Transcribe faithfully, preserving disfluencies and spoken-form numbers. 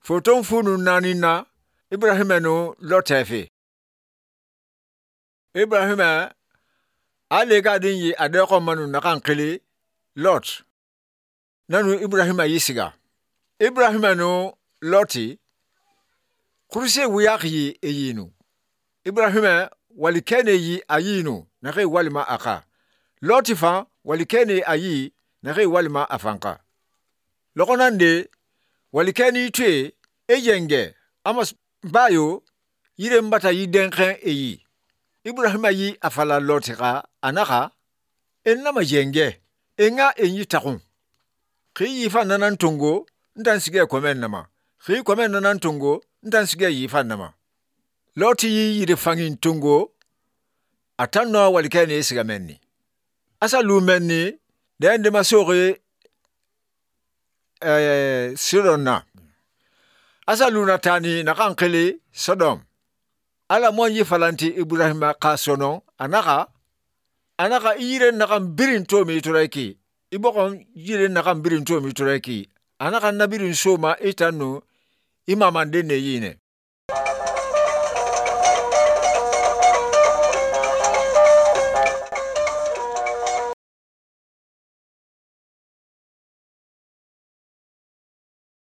Foton funu nanina Ibrahim no lotefe. Ibrahim alega din yi adeko manu nakankele Lot. Nanu Ibrahim yisiga. Ibrahim no Loti kurse wiyak yi eyinu. Ibrahim walikene yi ayinu nake walima aka. Lotifa walikene ayi nake walima afanka. Lokonande walikene tue ejenge amas bayo yire mbata yi denken eyi. Ibrahim yi afala lotika anaka enama jenge enga enyi takun. Ki yifa nanan tungo ntansige komen nama. Ki komen nanan tungo ntansige yifa nama. Loti yi yire fangin tungo atanno walikene esiga menni. Asa lumenni dende masoge eh, Sidonna. Asa lunatani nakankele Sodom. Ala mwanyi falanti Ibrahim ka sono anaka anaka ire nakam birin to mi tureki ibokon ire nakam birin to mi tureki anaka nabirin soma itanu imamande ne yine